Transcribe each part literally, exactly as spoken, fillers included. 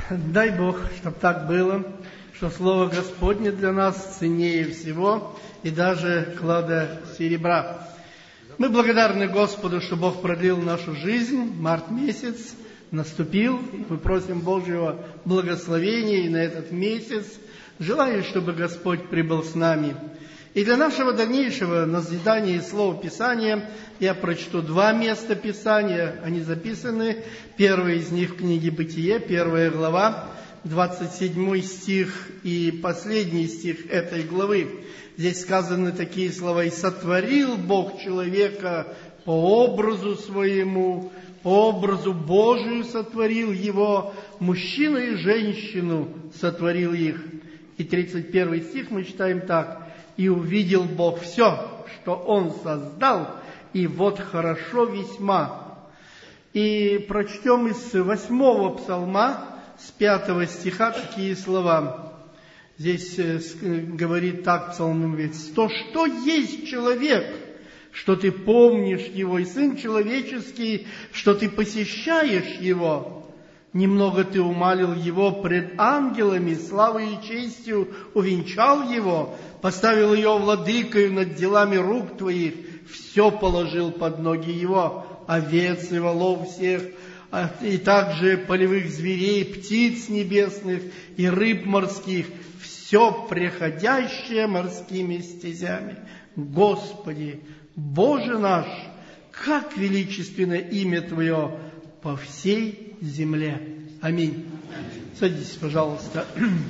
Дай Бог, чтобы так было, что Слово Господне для нас ценнее всего и даже клада серебра. Мы благодарны Господу, что Бог продлил нашу жизнь. Март месяц наступил. Мы просим Божьего благословения и на этот месяц. Желаю, чтобы Господь прибыл с нами. И для нашего дальнейшего назидания Слова Писания я прочту два места Писания. Они записаны. Первый из них в книге Бытие, первая глава, двадцать седьмой стих и последний стих этой главы. Здесь сказаны такие слова: «И сотворил Бог человека по образу своему, по образу Божию сотворил его, мужчину и женщину сотворил их». И тридцать первый стих мы читаем так: «И увидел Бог все, что Он создал, и вот хорошо весьма». И прочтем из восьмого псалма, с пятого стиха, такие слова. Здесь говорит так псалмовец: «То что есть человек, что ты помнишь его, и сын человеческий, что ты посещаешь его? Немного ты умалил его пред ангелами, славой и честью увенчал его, поставил ее владыкою над делами рук твоих, все положил под ноги его, овец и волов всех, и также полевых зверей, птиц небесных и рыб морских, все преходящее морскими стезями. Господи, Боже наш, как величественно имя Твое по всей земле». Аминь. Садитесь, пожалуйста.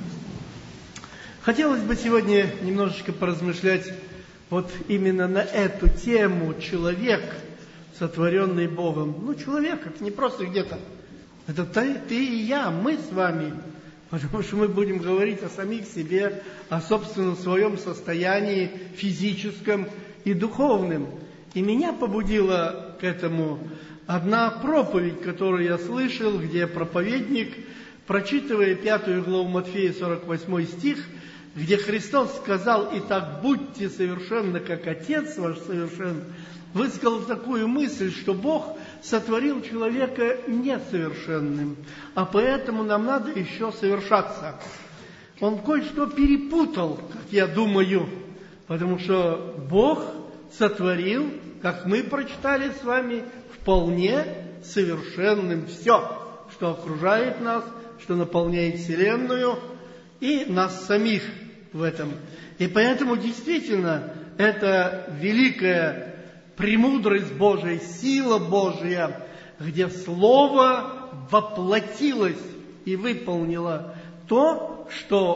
Хотелось бы сегодня немножечко поразмышлять вот именно на эту тему: человек, сотворенный Богом. Ну, человек, это не просто где-то. Это ты, ты и я, мы с вами. Потому что мы будем говорить о самих себе, о собственном своем состоянии физическом и духовном. И меня побудила к этому одна проповедь, которую я слышал, где проповедник, прочитывая пятую главу Матфея, сорок восьмой стих, где Христос сказал: «Итак, будьте совершенны, как Отец ваш совершен», высказал такую мысль, что Бог сотворил человека несовершенным, а поэтому нам надо еще совершаться. Он кое-что перепутал, как я думаю, потому что Бог сотворил, как мы прочитали с вами, вполне совершенным все, что окружает нас, что наполняет Вселенную и нас самих в этом. И поэтому действительно это великая премудрость Божия, сила Божия, где Слово воплотилось и выполнило то,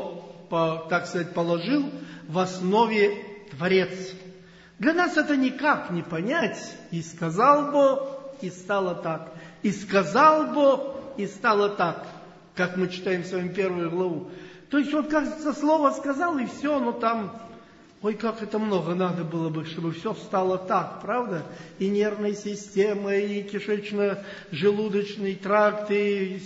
что, так сказать, положил в основе Творец. Для нас это никак не понять. И сказал Бог, и стало так. И сказал Бог, и стало так. Как мы читаем с вами первую главу. То есть, вот кажется, слово сказал, и все, но там, ой, как это много надо было бы, чтобы все стало так, правда? И нервная система, и кишечно-желудочный тракт, и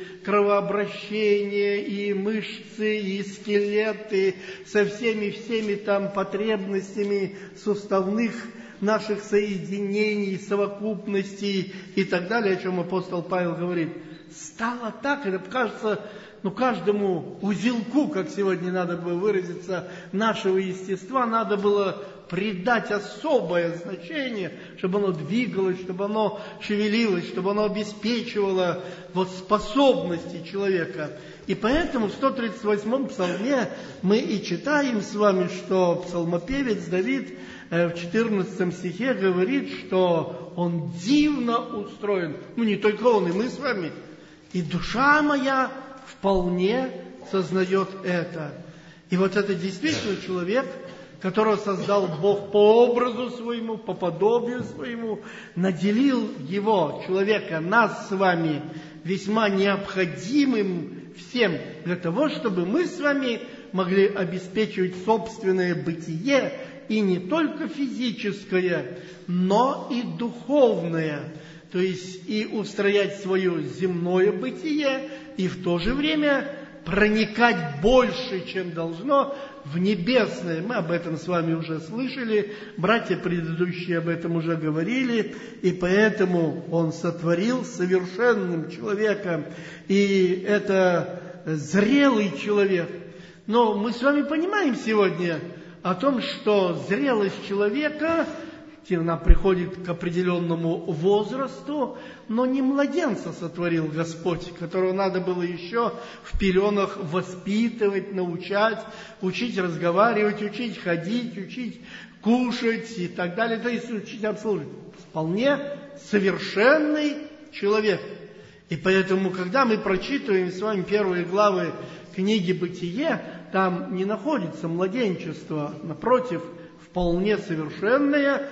кровообращение, и мышцы, и скелеты, со всеми-всеми там потребностями суставных наших соединений, совокупностей и так далее, о чем апостол Павел говорит. Стало так, это кажется, ну, каждому узелку, как сегодня надо было выразиться, нашего естества, надо было придать особое значение, чтобы оно двигалось, чтобы оно шевелилось, чтобы оно обеспечивало вот способности человека. И поэтому в сто тридцать восьмом псалме мы и читаем с вами, что псалмопевец Давид в четырнадцатом стихе говорит, что он дивно устроен. Ну, не только он, и мы с вами. И душа моя вполне сознает это. И вот это действительно человек, которого создал Бог по образу своему, по подобию своему, наделил его, человека, нас с вами, весьма необходимым всем для того, чтобы мы с вами могли обеспечивать собственное бытие, и не только физическое, но и духовное. То есть и устроять свое земное бытие, и в то же время проникать больше, чем должно, в небесное. Мы об этом с вами уже слышали, братья предыдущие об этом уже говорили, и поэтому Он сотворил совершенным человеком, и это зрелый человек. Но мы с вами понимаем сегодня о том, что зрелость человека, она приходит к определенному возрасту, но не младенца сотворил Господь, которого надо было еще в пеленах воспитывать, научать, учить разговаривать, учить ходить, учить кушать и так далее, то есть учить обслуживать. Вполне совершенный человек. И поэтому, когда мы прочитываем с вами первые главы книги «Бытие», там не находится младенчество, напротив, вполне совершенное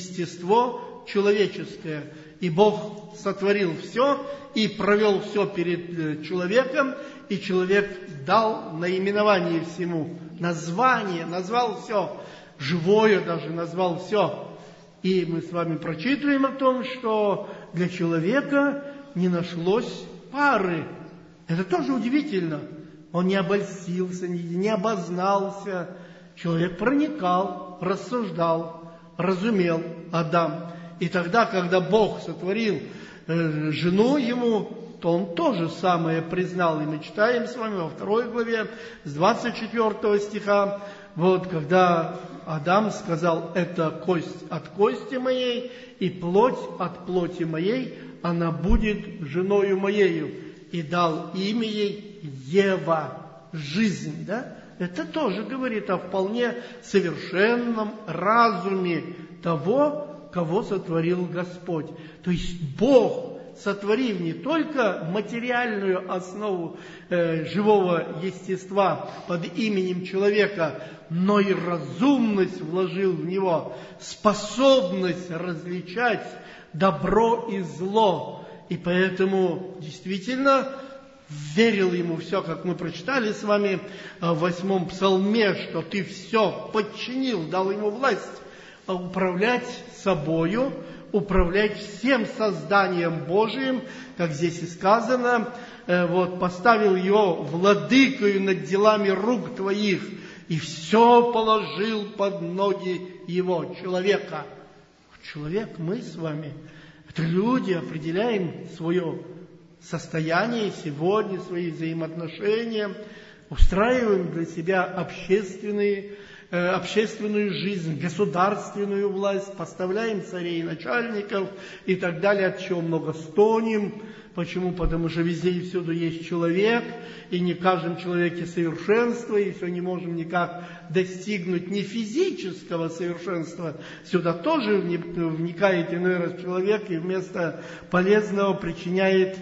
естество человеческое. И Бог сотворил все и провел все перед человеком, и человек дал наименование всему, название, назвал все, живое даже назвал все. И мы с вами прочитываем о том, что для человека не нашлось пары. Это тоже удивительно. Он не обольстился, не обознался. Человек проникал, рассуждал, разумел, Адам. И тогда, когда Бог сотворил э, жену ему, то он тоже самое признал. И мы читаем с вами во второй главе, с двадцать четвёртого стиха, вот, когда Адам сказал: «Это кость от кости моей и плоть от плоти моей, она будет женою моею». И дал имя ей Ева, жизнь, да? Это тоже говорит о вполне совершенном разуме того, кого сотворил Господь. То есть Бог, сотворив не только материальную основу э, живого естества под именем человека, но и разумность вложил в него, способность различать добро и зло. И поэтому действительно верил ему все, как мы прочитали с вами в восьмом псалме, что ты все подчинил, дал ему власть управлять собою, управлять всем созданием Божиим, как здесь и сказано, вот, поставил его владыкою над делами рук твоих и все положил под ноги его, человека. Человек, мы с вами, это люди, определяем свое состояние сегодня, свои взаимоотношения, устраиваем для себя общественные, э, общественную жизнь, государственную власть, поставляем царей и начальников и так далее, от чего много стонем. Почему? Потому что везде и всюду есть человек, и не в каждом человеке совершенство, и все не можем никак достигнуть ни физического совершенства. Сюда тоже вникает иной раз человек, и вместо полезного причиняет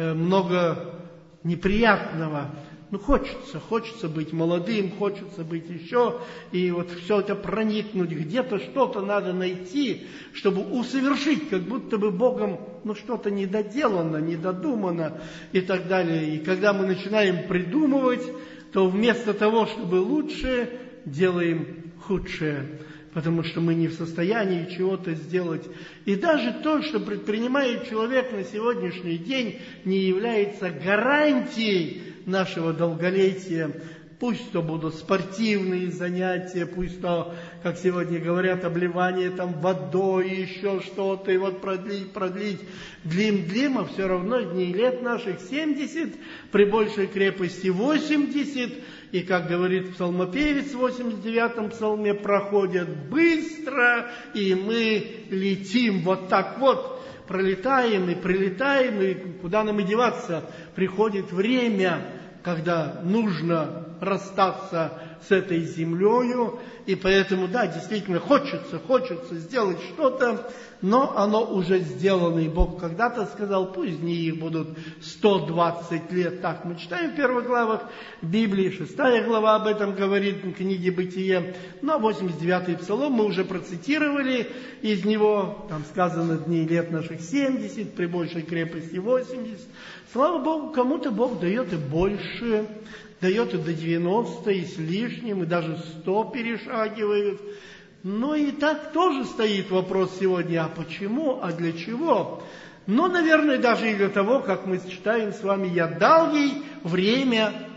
много неприятного. Ну, хочется, хочется быть молодым, хочется быть еще, и вот все это проникнуть, где-то что-то надо найти, чтобы усовершить, как будто бы Богом, ну, что-то недоделано, недодумано и так далее. И когда мы начинаем придумывать, то вместо того, чтобы лучше, делаем худшее, потому что мы не в состоянии чего-то сделать. И даже то, что предпринимает человек на сегодняшний день, не является гарантией нашего долголетия. Пусть то будут спортивные занятия, пусть то, как сегодня говорят, обливание там водой, еще что-то, и вот продлить, продлить, длим-длим, а все равно дней лет наших семьдесят, при большей крепости восемьдесят, и, как говорит псалмопевец в восемьдесят девятом псалме, проходят быстро, и мы летим вот так вот, пролетаем и прилетаем, и куда нам и деваться, приходит время, когда нужно расстаться с этой землею, и поэтому, да, действительно, хочется, хочется сделать что-то, но оно уже сделано, и Бог когда-то сказал, пусть дни их будут сто двадцать лет, так мы читаем в первых главах Библии, шестая глава об этом говорит, в книге «Бытие», но восемьдесят девятый псалом мы уже процитировали, из него там сказано дней лет наших семьдесят, при большей крепости восемьдесят, слава Богу, кому-то Бог дает и больше, дает и до девяноста, и с лишним, и даже сто перешагивают. Но и так тоже стоит вопрос сегодня, а почему, а для чего? Но, наверное, даже и для того, как мы читаем с вами, я дал ей время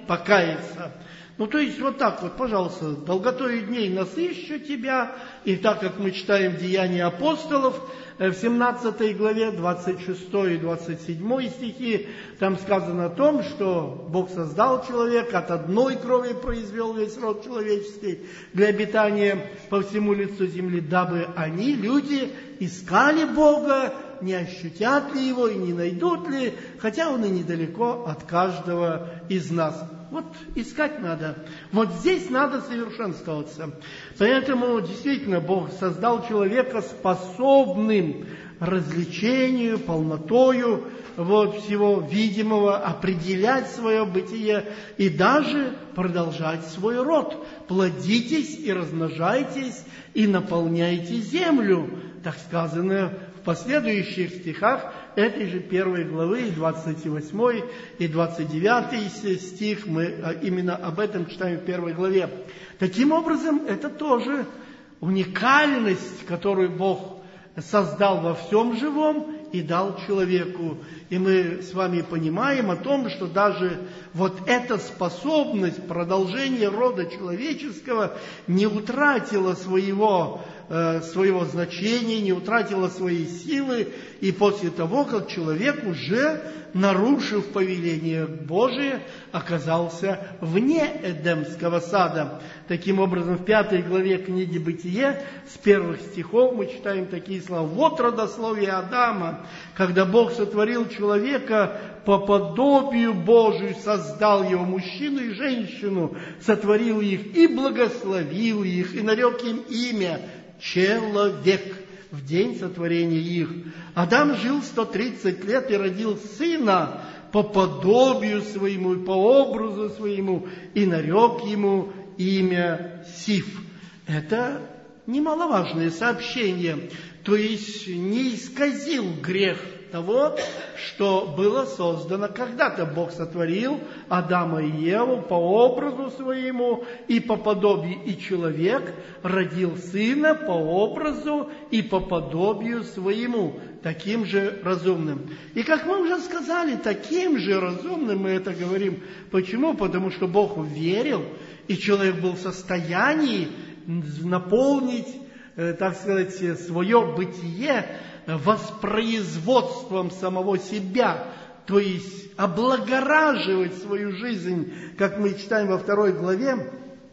покаяться. Ну, то есть, вот так вот, пожалуйста, долготою дней насыщу тебя, и так как мы читаем Деяния апостолов, в семнадцатой главе, двадцать шестой и двадцать седьмой стихи, там сказано о том, что Бог создал человека, от одной крови произвел весь род человеческий для обитания по всему лицу земли, дабы они, люди, искали Бога, не ощутят ли Его и не найдут ли, хотя Он и недалеко от каждого из нас. Вот искать надо. Вот здесь надо совершенствоваться. Поэтому действительно Бог создал человека способным развлечению, полнотою вот, всего видимого, определять свое бытие и даже продолжать свой род. Плодитесь и размножайтесь и наполняйте землю. Так сказано в последующих стихах этой же первой главы, двадцать восьмой и двадцать девятый стих, мы именно об этом читаем в первой главе. Таким образом, это тоже уникальность, которую Бог создал во всем живом и дал человеку. И мы с вами понимаем о том, что даже вот эта способность продолжения рода человеческого не утратила своего, э, своего значения, не утратила своей силы, и после того, как человек уже, нарушив повеление Божие, оказался вне Эдемского сада. Таким образом, в пятой главе книги «Бытие» с первых стихов мы читаем такие слова. «Вот родословие Адама, когда Бог сотворил человека по подобию Божию, создал его, мужчину и женщину, сотворил их и благословил их, и нарек им имя человек в день сотворения их. Адам жил сто тридцать лет и родил сына по подобию своему и по образу своему, и нарек ему имя Сиф». Это немаловажное сообщение. То есть не исказил грех того, что было создано когда-то. Бог сотворил Адама и Еву по образу своему и по подобию, и человек родил сына по образу и по подобию своему, таким же разумным. И как мы уже сказали, таким же разумным мы это говорим. Почему? Потому что Бог верил, и человек был в состоянии наполнить, так сказать, свое бытие воспроизводством самого себя, то есть облагораживать свою жизнь, как мы читаем во второй главе,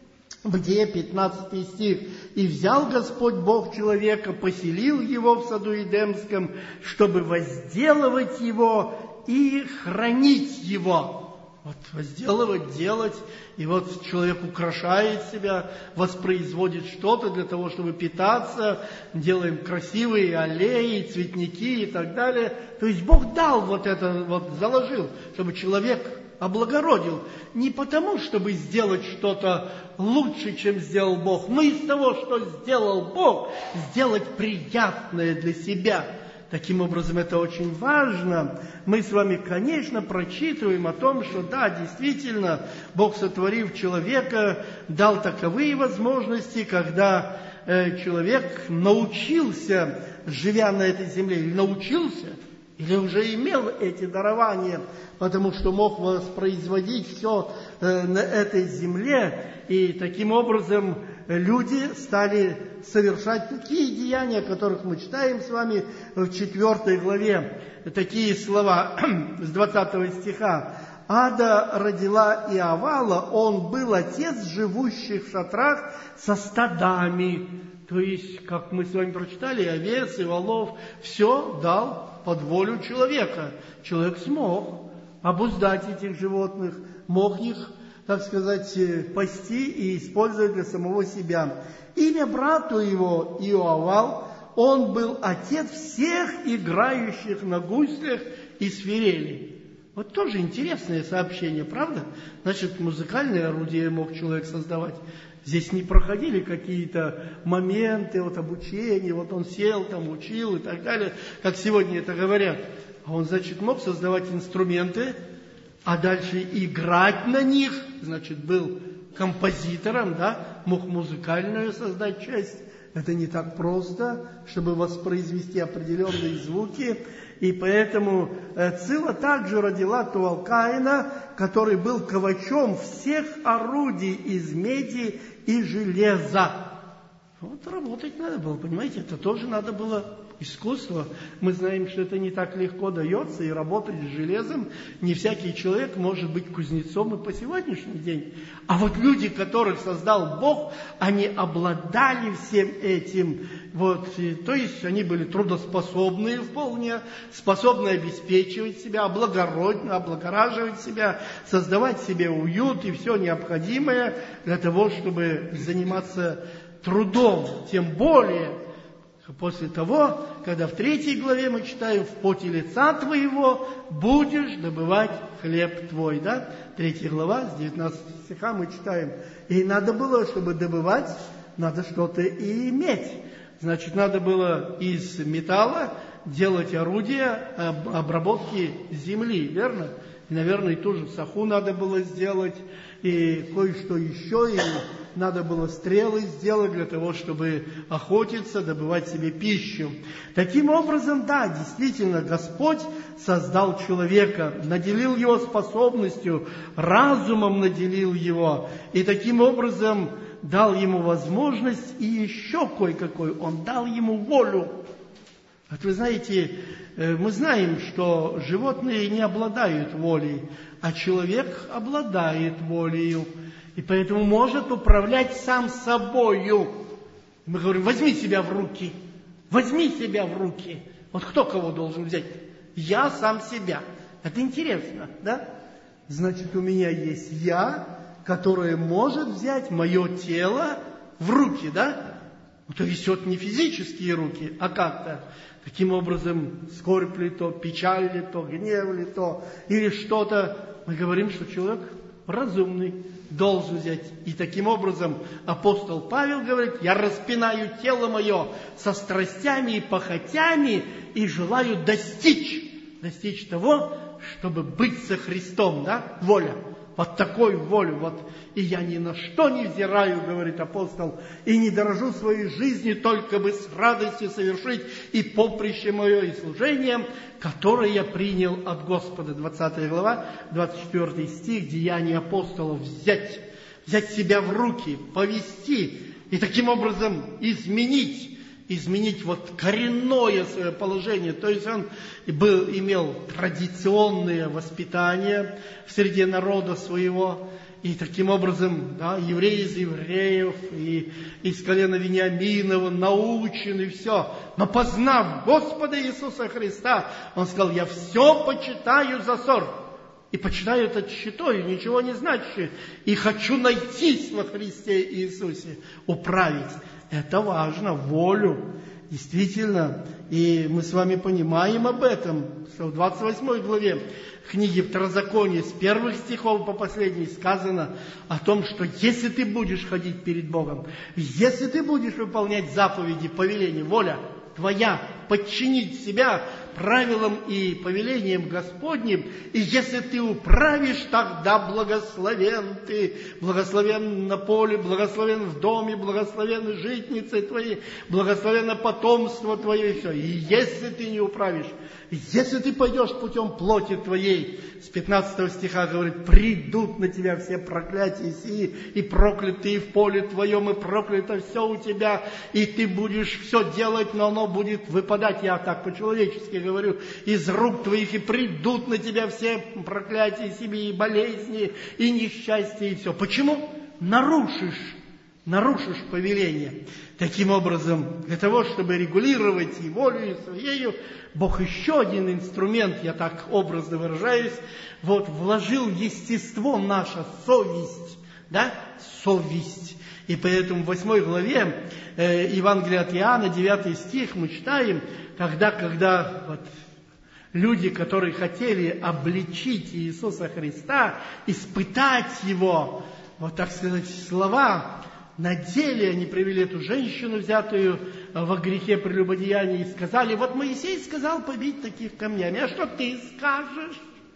Бытие, пятнадцатый стих. «И взял Господь Бог человека, поселил его в саду Эдемском, чтобы возделывать его и хранить его». Вот возделывать, делать, и вот человек украшает себя, воспроизводит что-то для того, чтобы питаться, делаем красивые аллеи, цветники и так далее. То есть Бог дал вот это, вот заложил, чтобы человек облагородил. Не потому, чтобы сделать что-то лучше, чем сделал Бог, но из того, что сделал Бог, сделать приятное для себя. Таким образом, это очень важно. Мы с вами, конечно, прочитываем о том, что да, действительно, Бог, сотворив человека, дал таковые возможности, когда э, человек научился, живя на этой земле, или научился, или уже имел эти дарования, потому что мог воспроизводить все э, на этой земле, и таким образом люди стали совершать такие деяния, о которых мы читаем с вами в четвертой главе. Такие слова с двадцатого стиха. «Ада родила Иовала, он был отец живущих в шатрах со стадами». То есть, как мы с вами прочитали, овец и волов, все дал под волю человека. Человек смог обуздать этих животных, мог их, так сказать, пасти и использовать для самого себя. Имя брату его Иовал, он был отец всех играющих на гуслях и свирели. Вот тоже интересное сообщение, правда? Значит, музыкальное орудие мог человек создавать. Здесь не проходили какие-то моменты вот обучения, вот он сел там, учил и так далее, как сегодня это говорят. А он, значит, мог создавать инструменты, а дальше играть на них, значит, был композитором, да, мог музыкальную создать часть Это не так просто, чтобы воспроизвести определенные звуки. И поэтому Цила также родила Туалкаина, который был ковачом всех орудий из меди и железа. Вот работать надо было, понимаете, это тоже надо было искусство. Мы знаем, что это не так легко дается, и работать с железом не всякий человек может быть кузнецом и по сегодняшний день. А вот люди, которых создал Бог, они обладали всем этим. Вот, и, то есть они были трудоспособные вполне, способны обеспечивать себя, облагородить, облагораживать себя, создавать себе уют и все необходимое для того, чтобы заниматься трудом, тем более после того, когда в третьей главе мы читаем: «В поте лица твоего будешь добывать хлеб твой». Да? Третья глава, с девятнадцатого стиха мы читаем. И надо было, чтобы добывать, надо что-то и иметь. Значит, надо было из металла делать орудия обработки земли, верно? И, наверное, и ту же саху надо было сделать, и кое-что еще, и надо было стрелы сделать для того, чтобы охотиться, добывать себе пищу. Таким образом, да, действительно, Господь создал человека, наделил его способностью, разумом наделил его, и таким образом дал ему возможность, и еще кое-какой, он дал ему волю. Вот вы знаете, мы знаем, что животные не обладают волей, а человек обладает волею, и поэтому может управлять сам собою. Мы говорим: возьми себя в руки, возьми себя в руки. Вот кто кого должен взять? Я сам себя. Это интересно, да? Значит, у меня есть я, которое может взять мое тело в руки, да? Ну, то есть вот не физические руки, а как-то. Таким образом, скорбь ли то, печаль ли то, гнев ли то, или что-то. Мы говорим, что человек разумный должен взять. И таким образом апостол Павел говорит: я распинаю тело мое со страстями и похотями и желаю достичь, достичь того, чтобы быть со Христом, да, воля. Вот такую волю, вот. И я ни на что не взираю, говорит апостол, и не дорожу своей жизнью, только бы с радостью совершить и поприще мое, и служением, которое я принял от Господа. двадцатая глава, двадцать четвёртый стих, Деяния апостолов. Взять, взять себя в руки, повести, и таким образом изменить, изменить вот коренное свое положение. То есть он был, имел традиционное воспитание в среде народа своего, и таким образом, да, евреи из евреев, и из колена Вениаминова научен, и все. Но познав Господа Иисуса Христа, он сказал: я все почитаю за ссор. И почитаю это тщетою, ничего не значащее. И хочу найтись во Христе Иисусе, управить. Это важно, волю. Действительно, и мы с вами понимаем об этом, что в двадцать восьмой главе книги Второзакония с первых стихов по последний сказано о том, что если ты будешь ходить перед Богом, если ты будешь выполнять заповеди, повеления, воля твоя, подчинить себя правилам и повелениям Господним, и если ты управишь, тогда благословен ты, благословен на поле, благословен в доме, благословены житницы твои, благословено потомство твое, и все. И если ты не управишь, если ты пойдешь путем плоти твоей, с пятнадцатого стиха говорит: придут на тебя все проклятия сии, и проклятые в поле твоем, и проклято все у тебя, и ты будешь все делать, но оно будет выпадать, я так по-человечески говорю, из рук твоих, и придут на тебя все проклятия себе, и болезни, и несчастья, и все. Почему? Нарушишь, нарушишь повеление. Таким образом, для того, чтобы регулировать и волю своею, Бог еще один инструмент, я так образно выражаюсь, вот вложил в естество наше совесть, да, совесть. И поэтому в восьмой главе э, Евангелия от Иоанна, девятый стих, мы читаем, тогда, когда вот, люди, которые хотели обличить Иисуса Христа, испытать Его, вот так сказать, слова, на деле они привели эту женщину, взятую во грехе прелюбодеяния, и сказали: вот Моисей сказал побить таких камнями, а что ты скажешь?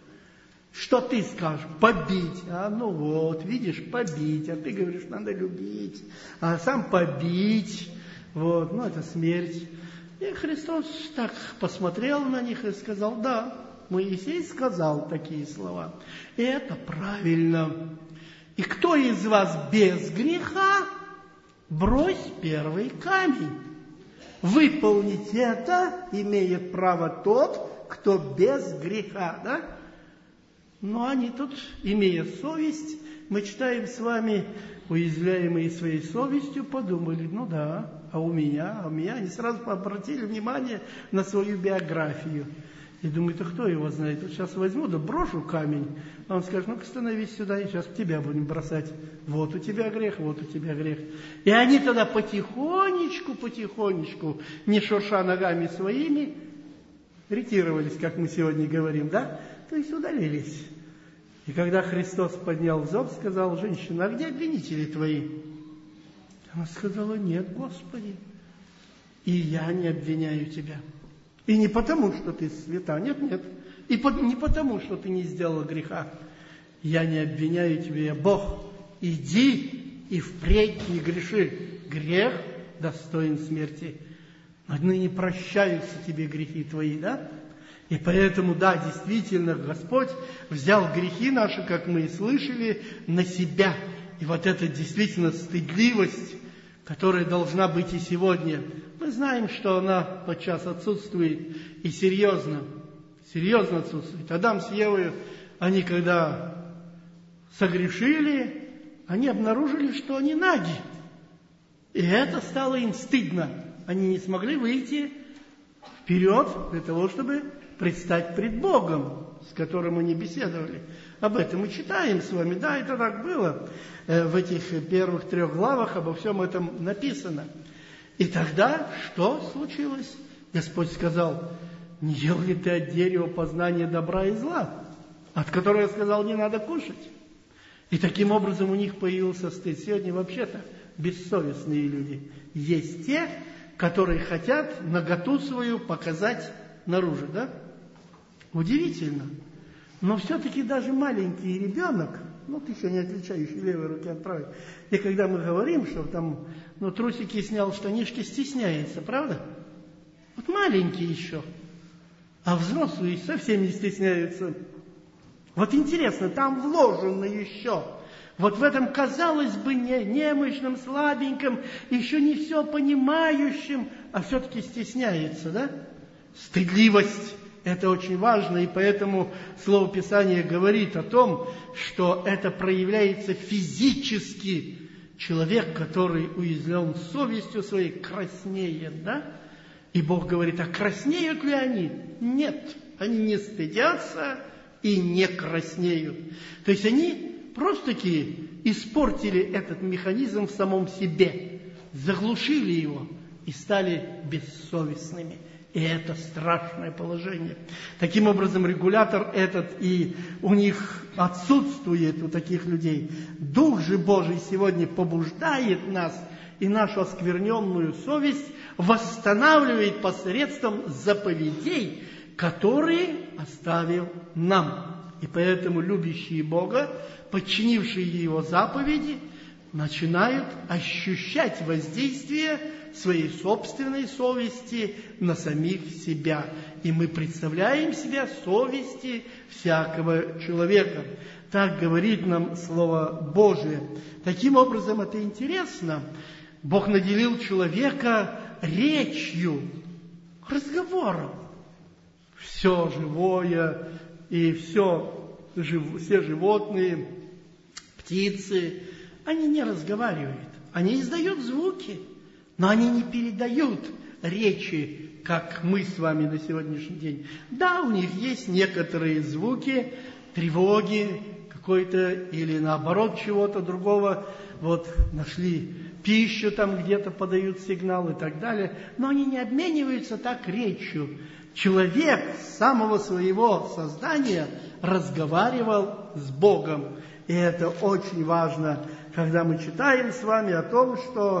Что ты скажешь? Побить. А ну вот, видишь, побить. А ты говоришь, надо любить. А сам побить. Вот, ну, это смерть. И Христос так посмотрел на них и сказал: да, Моисей сказал такие слова. И это правильно. И кто из вас без греха, брось первый камень. Выполнить это имеет право тот, кто без греха, да? Но они тут, имея совесть, мы читаем с вами, уязвляемые своей совестью, подумали: ну да, а у меня, а у меня. Они сразу обратили внимание на свою биографию. И думают: а кто его знает? Вот сейчас возьму, да брошу камень. А он скажет: ну-ка становись сюда, и сейчас тебя будем бросать. Вот у тебя грех, вот у тебя грех. И они тогда потихонечку, потихонечку, не шурша ногами своими, ретировались, как мы сегодня говорим, да? То есть удалились. И когда Христос поднял взор, сказал: женщина, а где обвинители твои? Она сказала: нет, Господи, и я не обвиняю тебя. И не потому, что ты свята, нет, нет. И не потому, что ты не сделала греха. Я не обвиняю тебя, я Бог. Иди и впредь не греши. Грех достоин смерти. Отныне прощаются тебе грехи твои, да? И поэтому, да, действительно, Господь взял грехи наши, как мы и слышали, на себя. И вот эта действительно стыдливость, которая должна быть и сегодня, мы знаем, что она подчас отсутствует и серьезно, серьезно отсутствует. Адам с Евой, они когда согрешили, они обнаружили, что они наги. И это стало им стыдно. Они не смогли выйти вперед для того, чтобы предстать пред Богом, с которым они беседовали. Об этом мы читаем с вами. Да, это так было. В этих первых трех главах обо всем этом написано. И тогда что случилось? Господь сказал: не ел ли ты от дерева познания добра и зла, от которого я сказал, не надо кушать? И таким образом у них появился стыд. Сегодня вообще-то бессовестные люди. Есть те, которые хотят наготу свою показать наружу, да? Удивительно. Но все-таки даже маленький ребенок, ну, еще не отличающий левой руки от правой, и когда мы говорим, что там, ну, трусики снял, штанишки, стесняется, правда? Вот маленький еще, а взрослые совсем не стесняются. Вот интересно, там вложено еще, вот в этом, казалось бы, не, немощном, слабеньком, еще не все понимающем, а все-таки стесняется, да? Стыдливость. Это очень важно, и поэтому Слово Писания говорит о том, что это проявляется физически. Человек, который уязвлен совестью своей, краснеет, да? И Бог говорит: а краснеют ли они? Нет, они не стыдятся и не краснеют. То есть они просто-таки испортили этот механизм в самом себе, заглушили его и стали бессовестными. И это страшное положение. Таким образом, регулятор этот и у них отсутствует, у таких людей. Дух же Божий сегодня побуждает нас и нашу оскверненную совесть восстанавливает посредством заповедей, которые оставил нам. И поэтому любящие Бога, подчинившие Его заповеди, начинают ощущать воздействие своей собственной совести на самих себя. И мы представляем себя совести всякого человека. Так говорит нам Слово Божие. Таким образом, это интересно. Бог наделил человека речью, разговором. Все живое и все, все животные, птицы, они не разговаривают. Они издают звуки, но они не передают речи, как мы с вами на сегодняшний день. Да, у них есть некоторые звуки, тревоги какой-то или наоборот чего-то другого. Вот нашли пищу, там где-то подают сигнал и так далее. Но они не обмениваются так речью. Человек с самого своего создания разговаривал с Богом. И это очень важно, когда мы читаем с вами о том, что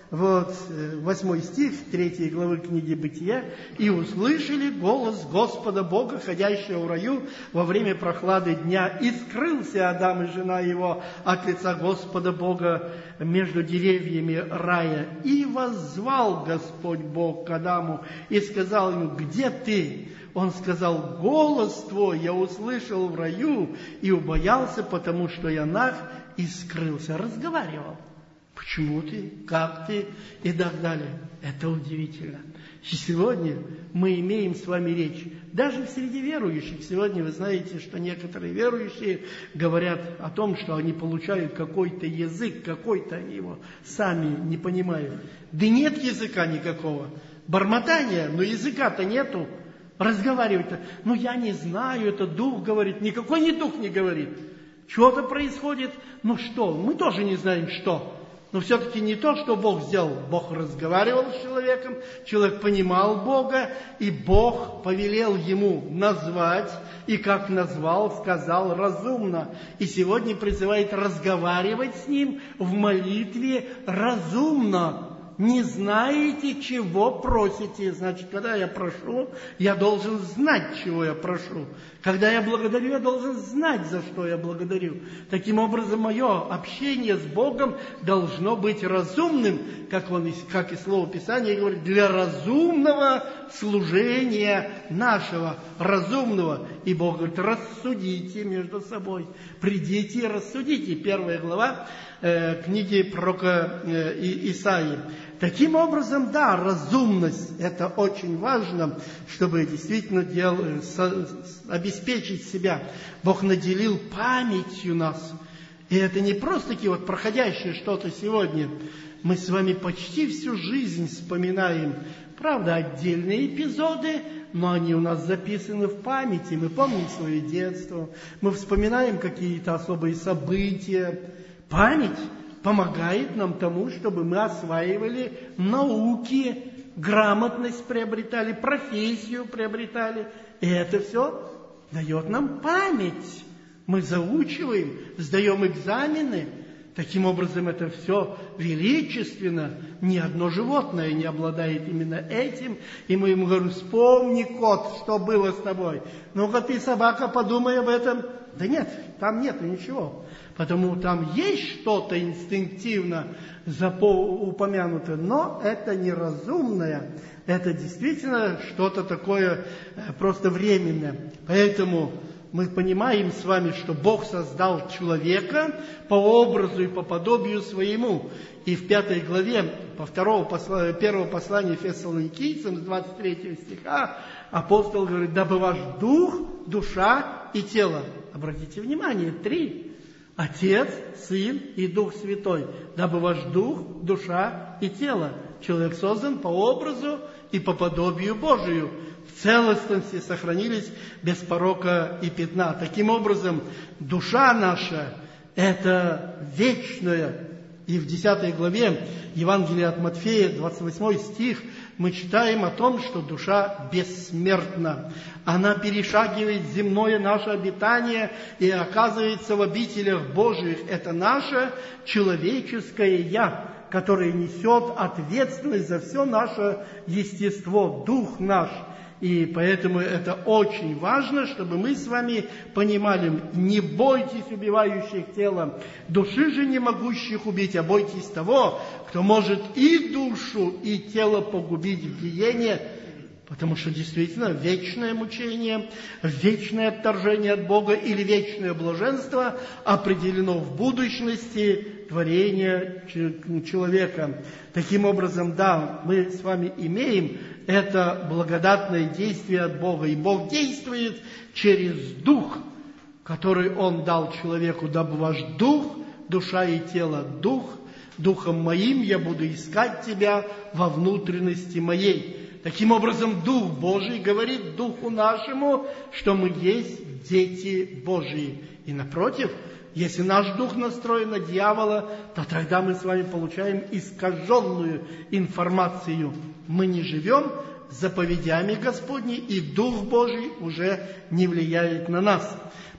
Вот, восьмой стих третьей главы книги Бытия. «И услышали голос Господа Бога, ходящего в раю во время прохлады дня, и скрылся Адам и жена его от лица Господа Бога между деревьями рая. И воззвал Господь Бог к Адаму и сказал ему: где ты? Он сказал: голос твой я услышал в раю и убоялся, потому что я наг, и скрылся». Разговаривал. Почему ты, как ты и так далее. Это удивительно. И сегодня мы имеем с вами речь. Даже среди верующих. Сегодня вы знаете, что некоторые верующие говорят о том, что они получают какой-то язык, какой-то они его сами не понимают. Да нет языка никакого. Бормотание, но языка-то нету. Разговаривать-то, ну я не знаю, это дух говорит. Никакой не дух не говорит. Что-то происходит. Ну что, мы тоже не знаем, что. Но все-таки не то, что Бог сделал. Бог разговаривал с человеком, человек понимал Бога, и Бог повелел ему назвать, и как назвал, сказал разумно. И сегодня призывает разговаривать с ним в молитве разумно. Не знаете, чего просите. Значит, когда я прошу, я должен знать, чего я прошу. Когда я благодарю, я должен знать, за что я благодарю. Таким образом, мое общение с Богом должно быть разумным, как, он, как и Слово Писания говорит, для разумного служения нашего, разумного. И Бог говорит: рассудите между собой, придите и рассудите. Первая глава э, книги пророка э, Исаии. Таким образом, да, разумность – это очень важно, чтобы действительно дел, со, обеспечить себя. Бог наделил памятью нас. И это не просто такие вот проходящие что-то сегодня. Мы с вами почти всю жизнь вспоминаем. Правда, отдельные эпизоды, но они у нас записаны в памяти. Мы помним свое детство, мы вспоминаем какие-то особые события. Память помогает нам тому, чтобы мы осваивали науки, грамотность приобретали, профессию приобретали. И это все дает нам память. Мы заучиваем, сдаем экзамены. Таким образом, это все величественно. Ни одно животное не обладает именно этим. И мы ему говорим: вспомни, кот, что было с тобой. Ну-ка ты, собака, подумай об этом. Да нет, там нет ничего. Потому там есть что-то инстинктивно упомянуто, но это неразумное. Это действительно что-то такое просто временное. Поэтому мы понимаем с вами, что Бог создал человека по образу и по подобию своему. И в пятой главе по второго посла, первого послания Фессалоникийцам с двадцать третьего стиха апостол говорит: дабы ваш дух, душа и тело. Обратите внимание, три. Отец, Сын и Дух Святой. Дабы ваш дух, душа и тело. Человек создан по образу и по подобию Божию. В целостности сохранились без порока и пятна. Таким образом, душа наша – это вечная. И в десятой главе Евангелия от Матфея, двадцать восьмой стих, мы читаем о том, что душа бессмертна. Она перешагивает земное наше обитание и оказывается в обителях Божиих. Это наше человеческое «я», которое несет ответственность за все наше естество, дух наш. И поэтому это очень важно, чтобы мы с вами понимали: не бойтесь убивающих тело, души же не могущих убить, а бойтесь того, кто может и душу, и тело погубить в гиене. Потому что действительно вечное мучение, вечное отторжение от Бога или вечное блаженство определено в будущности творения человека. Таким образом, да, мы с вами имеем это благодатное действие от Бога. И Бог действует через Дух, который Он дал человеку, дабы ваш дух, душа и тело, дух, Духом моим я буду искать тебя во внутренности моей. Таким образом, Дух Божий говорит Духу нашему, что мы есть дети Божии. И напротив, если наш дух настроен на дьявола, то тогда мы с вами получаем искаженную информацию. Мы не живем заповедями Господней, и Дух Божий уже не влияет на нас.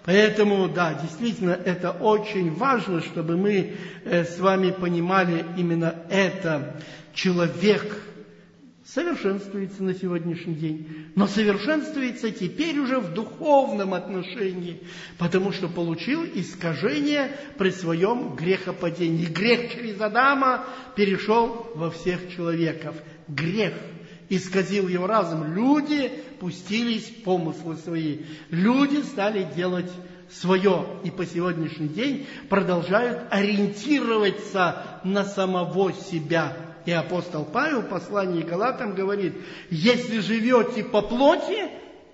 Поэтому, да, действительно, это очень важно, чтобы мы э, с вами понимали именно это. Человек совершенствуется на сегодняшний день, но совершенствуется теперь уже в духовном отношении, потому что получил искажение при своем грехопадении. Грех через Адама перешел во всех человеков. Грех исказил его разум. Люди пустились в помыслы свои. Люди стали делать свое. И по сегодняшний день продолжают ориентироваться на самого себя. И апостол Павел в послании к Галатам говорит: если живете по плоти,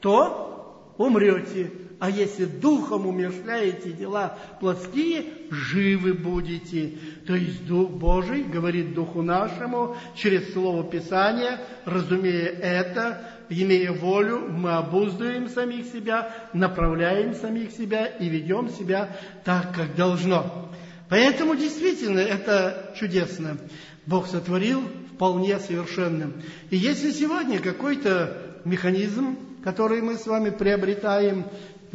то умрете. А если духом умерщвляете дела плотские, живы будете. То есть Дух Божий говорит Духу нашему через Слово Писания, разумея это, имея волю, мы обуздываем самих себя, направляем самих себя и ведем себя так, как должно. Поэтому действительно это чудесно. Бог сотворил вполне совершенным. И если сегодня какой-то механизм, который мы с вами приобретаем,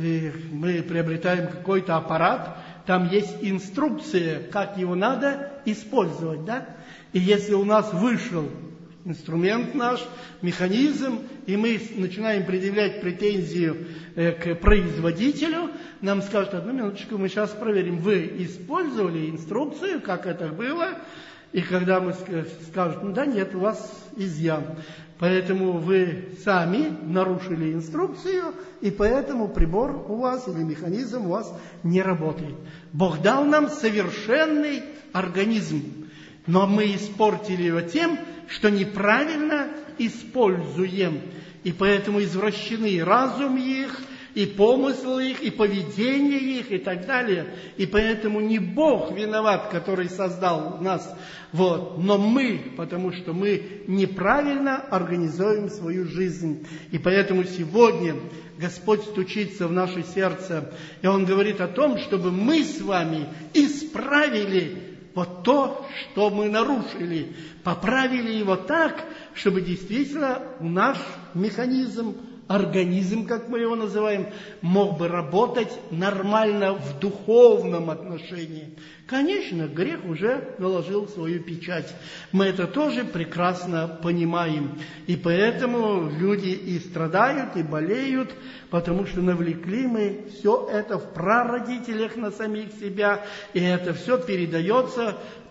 мы приобретаем какой-то аппарат, там есть инструкция, как его надо использовать, да? И если у нас вышел инструмент наш, механизм, и мы начинаем предъявлять претензию к производителю, нам скажут: одну минуточку, мы сейчас проверим, вы использовали инструкцию, как это было? И когда мы скажут: ну да, нет, у вас изъян. Поэтому вы сами нарушили инструкцию, и поэтому прибор у вас или механизм у вас не работает. Бог дал нам совершенный организм, но мы испортили его тем, что неправильно используем. И поэтому извращены и разум их, и помыслы их, и поведение их, и так далее. И поэтому не Бог виноват, который создал нас, вот, но мы, потому что мы неправильно организуем свою жизнь. И поэтому сегодня Господь стучится в наше сердце, и Он говорит о том, чтобы мы с вами исправили вот то, что мы нарушили, поправили его так, чтобы действительно наш механизм, организм, как мы его называем, мог бы работать нормально в духовном отношении. Конечно, грех уже наложил свою печать. Мы это тоже прекрасно понимаем. И поэтому люди и страдают, и болеют, потому что навлекли мы все это в прародителях на самих себя, и это все передается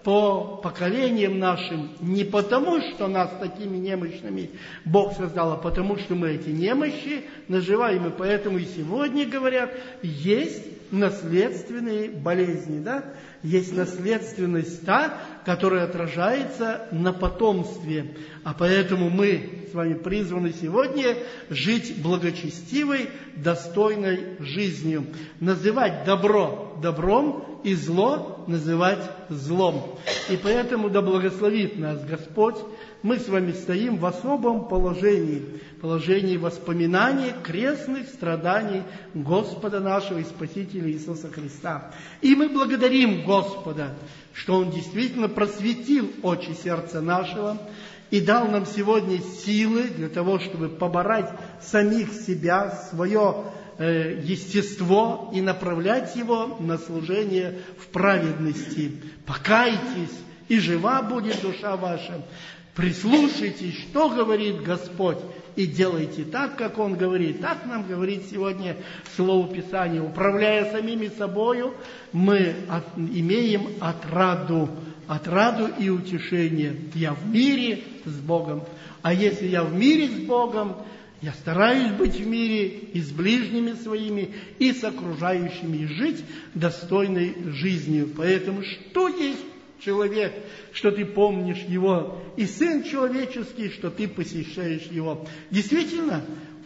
по поколениям нашим не потому, что нас такими немощными Бог создал, а потому, что мы эти немощи наживаем. И поэтому и сегодня говорят, есть наследственные болезни, да? Есть наследственность та, которая отражается на потомстве. А поэтому мы с вами призваны сегодня жить благочестивой, достойной жизнью. Называть добро добром и зло называть злом. И поэтому да благословит нас Господь. Мы с вами стоим в особом положении, положении воспоминания крестных страданий Господа нашего и Спасителя Иисуса Христа. И мы благодарим Господа, что Он действительно просветил очи сердца нашего и дал нам сегодня силы для того, чтобы побороть самих себя, свое э, естество и направлять его на служение в праведности. Покайтесь, и жива будет душа ваша. Прислушайтесь, что говорит Господь, и делайте так, как Он говорит. Так нам говорит сегодня Слово Писания. Управляя самими собою, мы от, имеем отраду, отраду и утешение. Я в мире с Богом. А если я в мире с Богом, я стараюсь быть в мире и с ближними своими, и с окружающими, и жить достойной жизнью. Поэтому что есть человек, что ты помнишь его, и Сын Человеческий, что ты посещаешь его. Действительно,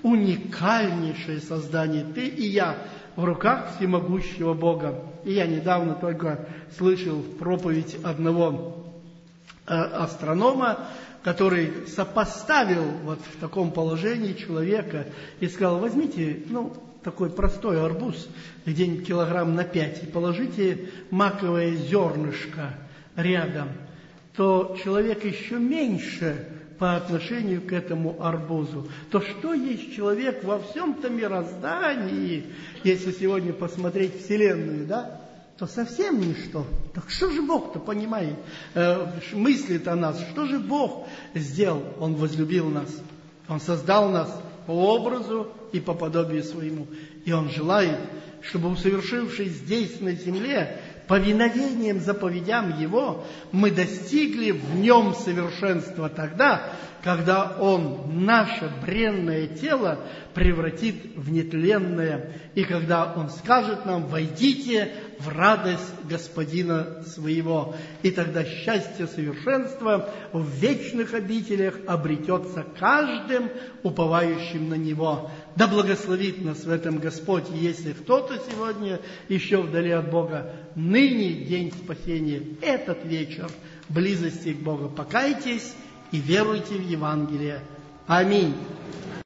уникальнейшее создание. Ты и я в руках всемогущего Бога. И я недавно только слышал проповедь одного э, астронома, который сопоставил вот в таком положении человека и сказал: возьмите, ну, такой простой арбуз, где-нибудь килограмм на пять, и положите маковое зернышко рядом, то человек еще меньше по отношению к этому арбузу, то что есть человек во всем-то мироздании, если сегодня посмотреть Вселенную, да, то совсем ничто. Так что же Бог-то понимает, э, мыслит о нас? Что же Бог сделал? Он возлюбил нас. Он создал нас по образу и по подобию своему. И Он желает, чтобы, усовершившись здесь, на земле, повиновением заповедям Его, мы достигли в Нем совершенства тогда, когда Он наше бренное тело превратит в нетленное, и когда Он скажет нам: «Войдите в радость Господина своего». И тогда счастье совершенства в вечных обителях обретется каждым уповающим на Него. Да благословит нас в этом Господь. И если кто-то сегодня еще вдали от Бога, ныне день спасения, этот вечер близости к Богу, покайтесь и веруйте в Евангелие. Аминь.